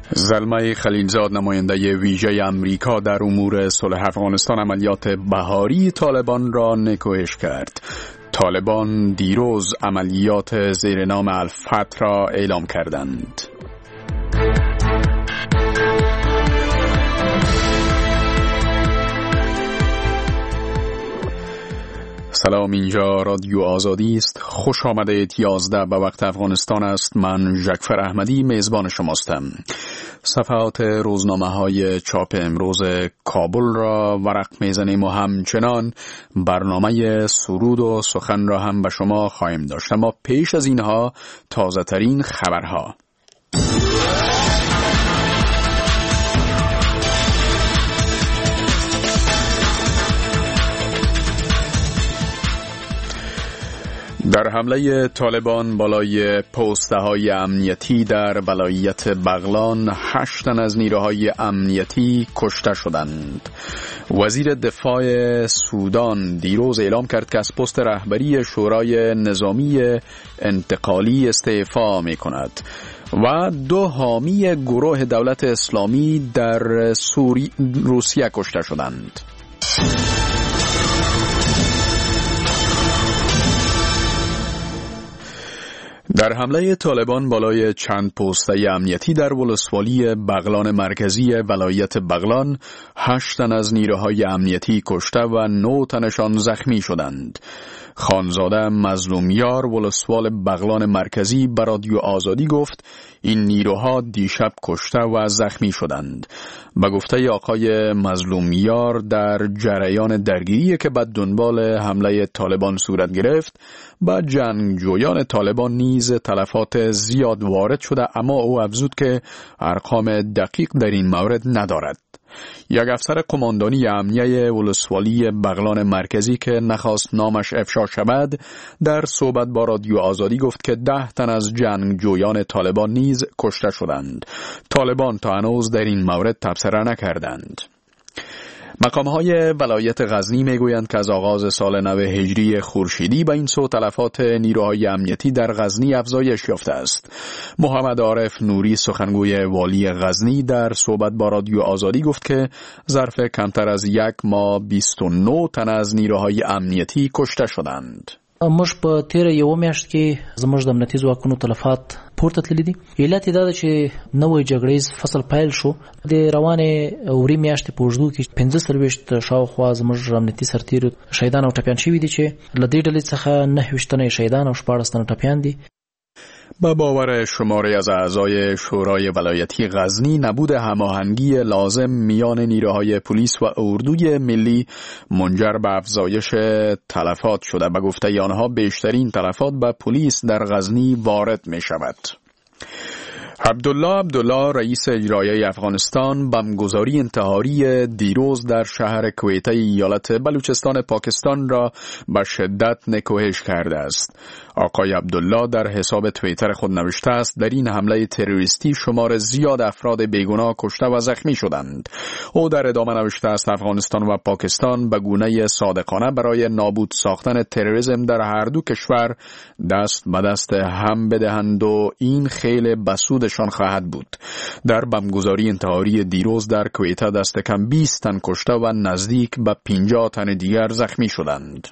زلمه خلیلزاد، نماینده ویژه امریکا در امور صلح افغانستان، عملیات بهاری طالبان را نکوهش کرد. طالبان دیروز عملیات زیر نام الفتح را اعلام کردند. سلام، اینجا رادیو آزادی است. خوش آمدید. 11 به وقت افغانستان است. من ژکفر احمدی میزبان شماستم. صفحات روزنامه‌های چاپ امروز کابل را ورق میزنیم و همچنان برنامه سرود و سخن را هم به شما خواهیم داشت، اما پیش از اینها تازه ترین خبرها. در حمله طالبان بالای پست‌های امنیتی در ولایت بغلان 8 تن از نیروهای امنیتی کشته شدند. وزیر دفاع سودان دیروز اعلام کرد که از پست رهبری شورای نظامی انتقالی استعفا می‌کند و 2 حامی گروه دولت اسلامی در روسیه کشته شدند. در حمله طالبان بالای چند پسته امنیتی در ولسوالی بغلان مرکزی ولایت بغلان 8 تن از نیروهای امنیتی کشته و 9 تنشان زخمی شدند. خانزاده مظلومیار ولسوال بغلان مرکزی به رادیو آزادی گفت این نیروها دیشب کشته و زخمی شدند. به گفته آقای مظلومیار در جریان درگیری که بعد دنبال حمله طالبان صورت گرفت با جنگجویان طالبان نیز تلفات زیاد وارد شده، اما او افزود که ارقام دقیق در این مورد ندارد. یک افسر قماندانی امنیه ولسوالی بغلان مرکزی که نخواست نامش افشا شود در صحبت با رادیو آزادی گفت که 10 تن از جنگجویان طالبان نیز کشته شدند. طالبان تا هنوز در این مورد تبصره نکردند. مقام‌های ولایت غزنی میگویند که از آغاز سال نو هجری خورشیدی به این سو تلفات نیروهای امنیتی در غزنی افزایش یافته است. محمد عارف نوری سخنگوی والی غزنی در صحبت با رادیو آزادی گفت که ظرف کمتر از 1 ماه 29 تن از نیروهای امنیتی کشته شدند. موږ په تیر یو میاشت کې زموږ د امنیتي ځواکونو تلفات پورته تللي دي. علت دا ده چې نوې جګړیز فصل پیل شو. د روانې اوري میاشتې په اوږدو کې 45 شاوخوا زموږ امنیتي سرتیرو شهیدان او ټپیان شوي دي چې له دې ډلې څخه 29 تنه شهیدان او 14 تنه ټپیان دي. با باور شماری از اعضای شورای ولایتی غزنی، نبود هماهنگی لازم میان نیروهای پلیس و اردوی ملی منجر به افزایش تلفات شده. به گفته آنها بیشترین تلفات به پلیس در غزنی وارد می شود. عبدالله رئیس اجرایی افغانستان بمبگذاری انتحاری دیروز در شهر کویته ایالت بلوچستان پاکستان را به شدت نکوهش کرده است. آقای عبدالله در حساب توییتر خود نوشته است در این حمله تروریستی شمار زیاد افراد بیگناه کشته و زخمی شدند. او در ادامه نوشته است افغانستان و پاکستان به گونه صادقانه برای نابود ساختن تروریسم در هر دو کشور دست به دست هم بدهند و این خیلی بسودشان خواهد بود. در بمبگذاری انتحاری دیروز در کویته دست کم 20 تن کشته و نزدیک به 50 تن دیگر زخمی شدند.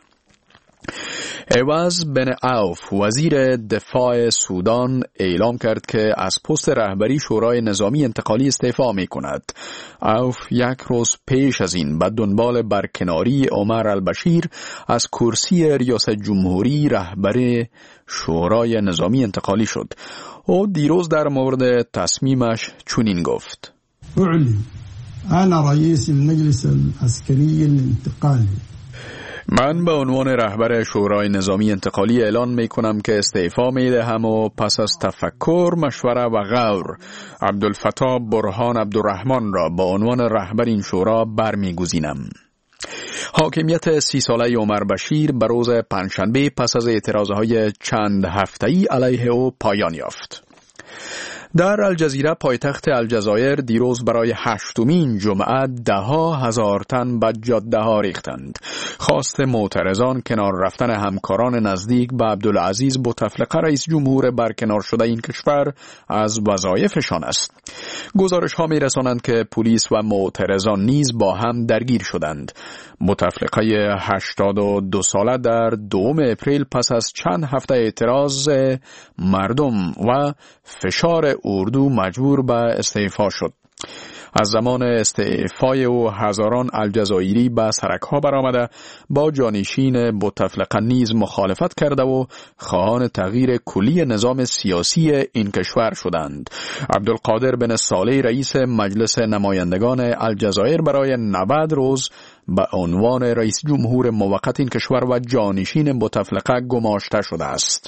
عوض بن عوف وزیر دفاع سودان اعلام کرد که از پست رهبری شورای نظامی انتقالی استعفا می کند. عوف 1 روز پیش از این به دنبال برکناری عمر البشیر از کرسی ریاست جمهوری رهبری شورای نظامی انتقالی شد. او دیروز در مورد تصمیمش چنین گفت: انا رئیس المجلس العسکری الانتقالی. من به عنوان رهبر شورای نظامی انتقالی اعلان می کنم که استعفا می دهم و پس از تفکر، مشوره و غور عبدالفتاح برهان عبدالرحمن را به عنوان رهبر این شورا برمیگزینم. حاکمیت 30 ساله عمر بشیر به روز پنجشنبه پس از اعتراضهای چند هفته‌ای علیه او پایان یافت. در الجزیره پایتخت الجزایر دیروز برای 8مین جمعه 10,000 تن به جاده ها ریختند. خواست معترضان کنار رفتن همکاران نزدیک به عبدالعزیز بوتفلقه رئیس جمهور برکنار شده این کشور از وظایفشان است. گزارش ها می رسانند که پلیس و معترضان نیز با هم درگیر شدند. بوتفلقه 82 ساله در 2 اپریل پس از چند هفته اعتراض مردم و فشار اردو مجبور به استعفا شد. از زمان استعفای او هزاران الجزایری به سرک‌ها برآمده با جانشین بوتفلقه نیز مخالفت کرده و خواهان تغییر کلی نظام سیاسی این کشور شدند. عبدالقادر بن صالح رئیس مجلس نمایندگان الجزایر برای 90 روز به عنوان رئیس جمهور موقت این کشور و جانشین بوتفلقه گماشته شده است.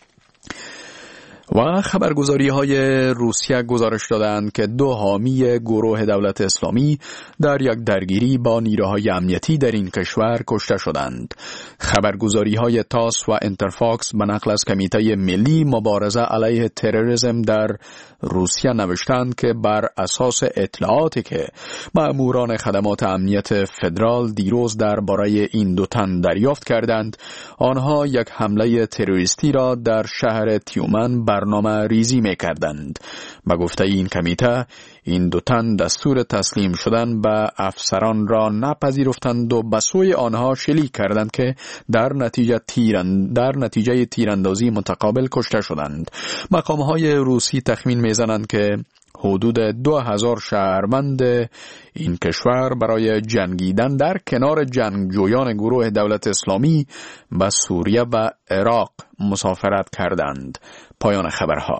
و خبرگزاری‌های روسیه گزارش دادند که 2 حامی گروه دولت اسلامی در یک درگیری با نیروهای امنیتی در این کشور کشته شدند. خبرگزاری‌های تاس و انترفاکس به نقل از کمیته ملی مبارزه علیه تروریسم در روسیه نوشتند که بر اساس اطلاعاتی که مأموران خدمات امنیت فدرال دیروز درباره این 2 تن دریافت کردند، آنها یک حمله تروریستی را در شهر تیومن برنامه ریزی می‌کردند. به گفته این کمیته، این 2 تن دستور تسلیم شدن به افسران را نپذیرفتند و به سوی آنها شلیک کردند که در نتیجه تیراندازی متقابل کشته شدند. مقام‌های روسی تخمین می‌زنند که حدود 2000 شهروند این کشور برای جنگیدن در کنار جنگجویان گروه دولت اسلامی به سوریه و عراق مسافرت کردند. پایان خبرها.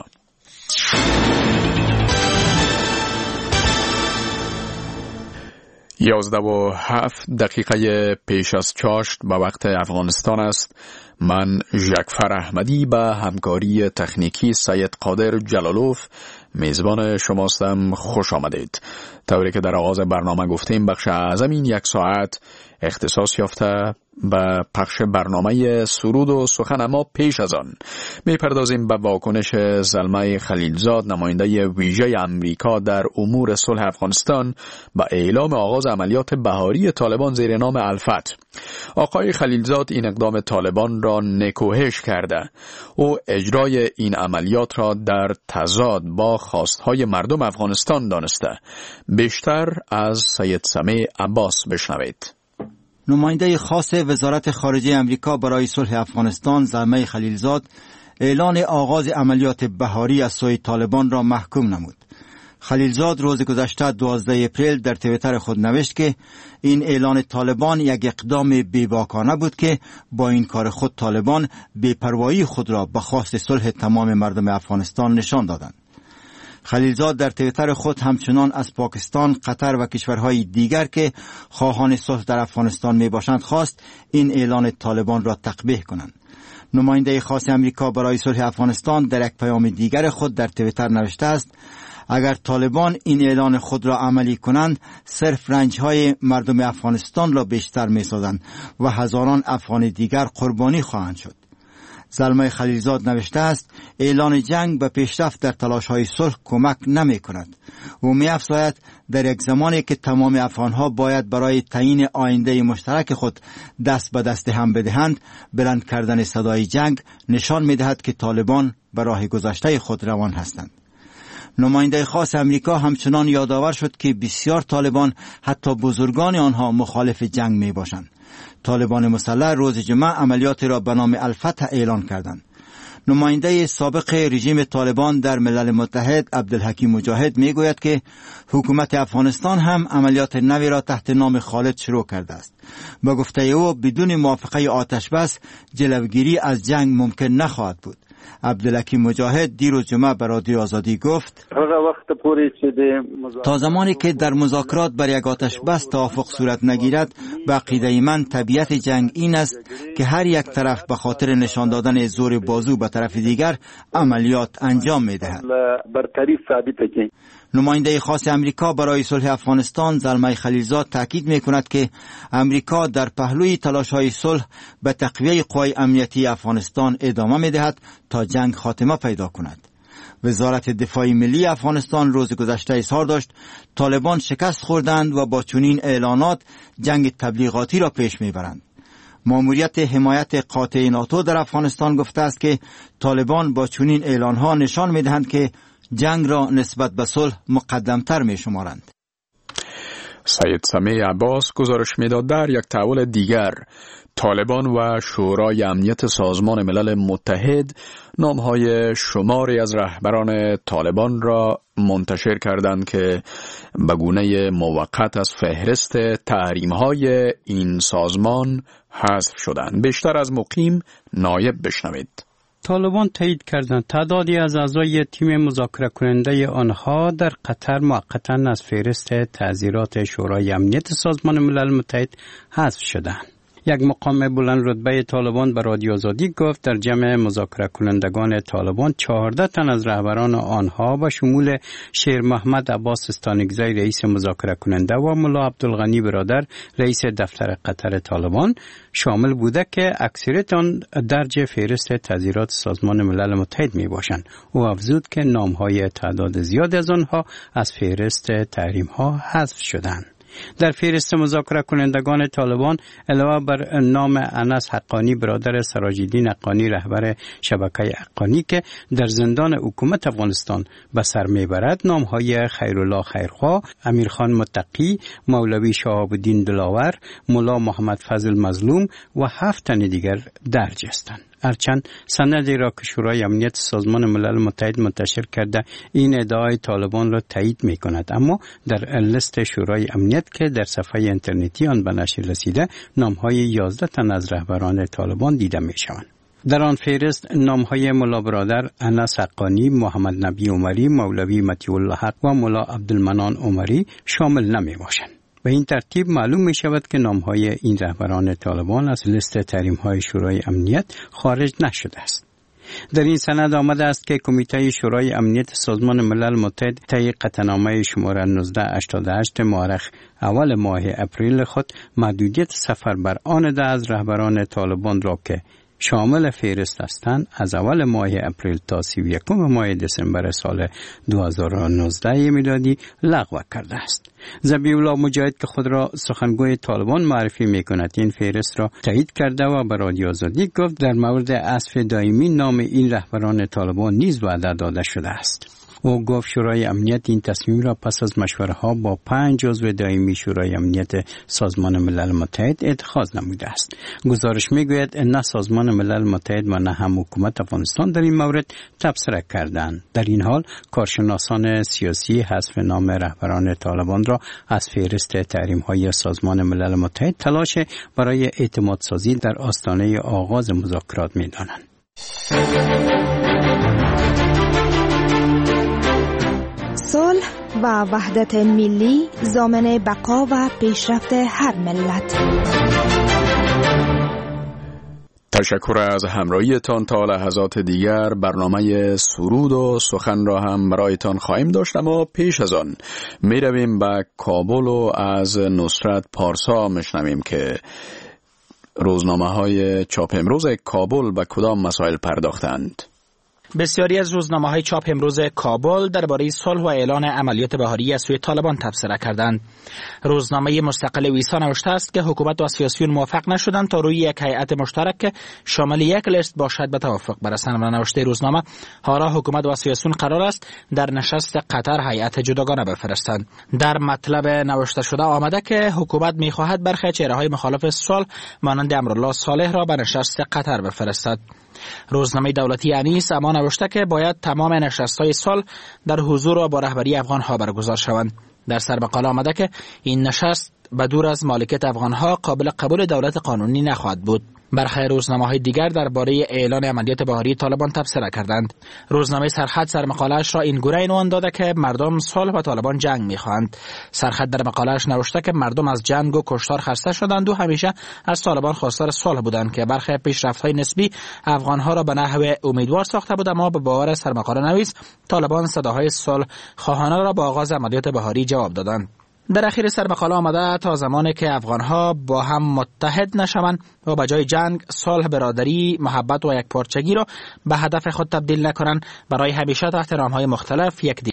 11:07 پیش از چاشت به وقت افغانستان است. من ژکفر احمدی به همکاری تکنیکی سید قادر جلالوف میزبان شماستم. خوش آمدید. طوری که در آغاز برنامه گفتیم، بخش اعظم این 1 ساعت اختصاص یافته به پخش برنامه سرود و سخن، اما پیش از آن میپردازیم به واکنش زلمه خلیلزاد، نماینده ویژه امریکا در امور صلح افغانستان، به اعلام آغاز عملیات بهاری طالبان زیر نام الفتح. آقای خلیلزاد این اقدام طالبان را نکوهش کرده. او اجرای این عملیات را در تضاد با خواستهای مردم افغانستان دانسته. بیشتر از سید سمیع عباس بشنوید. نماینده خاص وزارت خارجه امریکا برای صلح افغانستان زلمه خلیلزاد اعلان آغاز عملیات بهاری از سوی طالبان را محکوم نمود. خلیلزاد روز گذشته 12 اپریل در توییتر خود نوشت که این اعلان طالبان یک اقدام بی‌باکانه بود که با این کار خود طالبان بی‌پروایی خود را به خواست صلح تمام مردم افغانستان نشان دادند. خلیلزاد در توییتر خود همچنان از پاکستان، قطر و کشورهای دیگر که خواهان صلح در افغانستان می باشند خواست این اعلان طالبان را تقبیح کنند. نماینده خاص امریکا برای صلح افغانستان در یک پیام دیگر خود در توییتر نوشته است: اگر طالبان این اعلان خود را عملی کنند، صرف رنجهای مردم افغانستان را بیشتر می سازند و هزاران افغان دیگر قربانی خواهند شد. زلمه خلیلزاد نوشته است: اعلان جنگ به پیشرفت در تلاش‌های صلح کمک نمی کند. او می افزاید در یک زمانی که تمام افغان‌ها باید برای تعیین آینده مشترک خود دست به دست هم بدهند، بلند کردن صدای جنگ نشان می دهد که طالبان به راه گذشته خود روان هستند. نماینده خاص امریکا همچنان یادآور شد که بسیار طالبان، حتی بزرگان آنها، مخالف جنگ می باشند. طالبان مسلح روز جمعه عملیات را به نام الفتح اعلان کردند. نماینده سابق رژیم طالبان در ملل متحد عبدالحکیم مجاهد می گوید که حکومت افغانستان هم عملیات نوی را تحت نام خالد شروع کرده است. با گفته او بدون موافقه آتش بس جلوگیری از جنگ ممکن نخواهد بود. عبدالحکیم مجاهد دیروز جمعه به رادیو آزادی گفت: تا زمانی که در مذاکرات بر یک آتش بس توافق صورت نگیرد، به عقیده من طبیعت جنگ این است که هر یک طرف به خاطر نشان دادن زور بازو به طرف دیگر عملیات انجام می دهد. نماینده خاص امریکا برای صلح افغانستان زلمه خلیلزاد تاکید می کند که امریکا در پهلوی تلاش‌های صلح به تقویه قوای امنیتی افغانستان ادامه می دهد تا جنگ خاتمه پیدا کند. وزارت دفاع ملی افغانستان روز گذشته اظهار داشت طالبان شکست خوردند و با چنین اعلانات جنگ تبلیغاتی را پیش میبرند. ماموریت حمایت قاطع ناتو در افغانستان گفته است که طالبان با چنین اعلانها نشان میدهند که جنگ را نسبت به صلح مقدمتر میشمارند. سید سمیع عباس گزارش میداد در یک تحول دیگر طالبان و شورای امنیت سازمان ملل متحد نامهای شماری از رهبران طالبان را منتشر کردند که به گونه موقت از فهرست تحریم‌های این سازمان حذف شدند. بیشتر از مقیم نایب بشنوید. طالبان تایید کردند تعدادی از اعضای تیم مذاکره کننده آنها در قطر موقتاً از فهرست تعزیرات شورای امنیت سازمان ملل متحد حذف شدند. یک مقام بلند رتبه طالبان به رادیو آزادی گفت در جمع مذاکره کنندگان طالبان 14 تن از رهبران آنها به شمول شیر محمد عباس استانکزی رئیس مذاکره کننده و ملا عبدالغنی برادر رئیس دفتر قطر طالبان شامل بوده که اکثریت آن درج فهرست تعزیرات سازمان ملل متحد می باشند. او افزود که نامهای تعداد زیاد از آنها از فهرست تحریم ها حذف شدند. در فهرست مذاکره کنندگان طالبان علاوه بر نام انس حقانی برادر سراج‌الدین حقانی رهبر شبکه حقانی که در زندان حکومت افغانستان به سر میبرد، نامهای خیرالله خیرخواه، امیرخان متقی، مولوی شهاب الدین دلاور، ملا محمد فضل مظلوم و 7 تن دیگر درج هستند. هرچند سندی را که شورای امنیت سازمان ملل متحد منتشر کرده این ادعای طالبان را تایید می کند، اما در لیست شورای امنیت که در صفحه اینترنتی آن به نشر رسیده نامهای 11 تن از رهبران طالبان دیده می شوند. در آن فهرست نامهای ملا برادر انس حقانی، محمد نبی عمری، مولوی مطیع الله حق و ملا عبدالمنان عمری شامل نمی باشند. به این ترتیب معلوم می شود که نامهای این رهبران طالبان از لیست تحریم‌های شورای امنیت خارج نشده است. در این سند آمده است که کمیته شورای امنیت سازمان ملل متحد طی قطعنامه شماره 1988 مورخ اول ماه اپریل خود محدودیت سفر بر آن ده از رهبران طالبان را که شامل فهرست هستند از اول ماه اپریل تا 31 ماه دسامبر سال 2019 میلادی لغو کرده است. ذبیح الله مجاهد که خود را سخنگوی طالبان معرفی میکند این فهرست را تایید کرده و به رادیو آزادی گفت در مورد حذف دائمی نام این رهبران طالبان نیز وعده داده شده است. او گفت شورای امنیت این تصمیم را پس از مشوره‌ها با 5 عضو دائمی شورای امنیت سازمان ملل متحد اتخاذ نموده است. گزارش میگوید نه سازمان ملل متحد و نه هم حکومت افغانستان در این مورد تبصره کردند. در این حال کارشناسان سیاسی حذف نام رهبران طالبان را از فهرست تحریم‌های سازمان ملل متحد تلاش برای اعتماد سازی در آستانه آغاز مذاکرات می‌دانند. صلح و وحدت ملی ضامن بقا و پیشرفت هر ملت. تشکر از همراهیتان. تا لحظات دیگر برنامه سرود و سخن را هم برایتان خواهیم داشت، اما پیش از آن می رویم به کابل و از نصرت پارسا میشنویم که روزنامه های چاپ امروز کابل به کدام مسائل پرداختند. بسیاری از روزنامه‌های چاپ امروز کابل درباره صلح و اعلان عملیات بهاری از سوی طالبان تبصره کردند. روزنامه مستقل ویسا نوشته است که حکومت و سیاسیون موفق نشدند تا روی یک هیئت مشترک که شامل یک لیست باشد به توافق برسند. و نوشته روزنامه حالا حکومت و سیاسیون قرار است در نشست قطر هیئت جداگانه بفرستند. در مطلب نوشته شده آمده که حکومت می‌خواهد برخی چهره‌های مخالف صلح مانند امرالله صالح را به نشست قطر بفرستد. روزنامه دولتی انیس اما نوشته که باید تمام نشست‌های صلح در حضور و با رهبری افغان‌ها برگزار شوند. در سر مقاله آمده که این نشست به دور از مالکیت افغان‌ها قابل قبول دولت قانونی نخواهد بود. برخی روزنامه‌های دیگر درباره اعلان عملیات بهاری طالبان تبصره کردند. روزنامه سرخط در مقاله‌اش را این گونه عنوان داده که مردم صلح و طالبان جنگ می‌خواهند. سرخط در مقاله‌اش نوشته که مردم از جنگ و کشتار خسته شدند و همیشه از طالبان خواستار صلح بودند که برخی پیشرفت‌های نسبی افغان‌ها را به نحو امیدوار ساخته بود، اما به باور سرمقاله نویس طالبان صداهای صلح خواهانه را با آغاز عملیات بهاری جواب دادند. در اخیر سرمقاله آمده تا زمانی که افغانها با هم متحد نشوند و به جای جنگ صلح، برادری، محبت و یکپارچگی را به هدف خود تبدیل نکنند، برای همیشه تحت نام‌های مختلف یک